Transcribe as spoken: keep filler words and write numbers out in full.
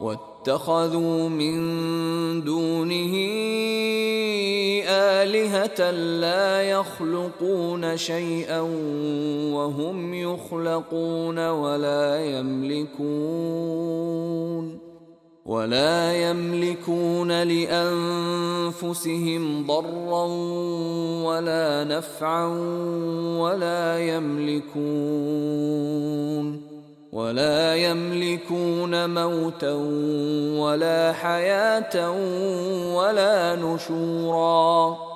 واتخذوا من دونه آلهة لا يخلقون شيئا وهم يخلقون ولا يملكون ولا يملكون لأنفسهم ضرا ولا نفعا ولا يملكون ولا يملكون موتا ولا حياة ولا نشورا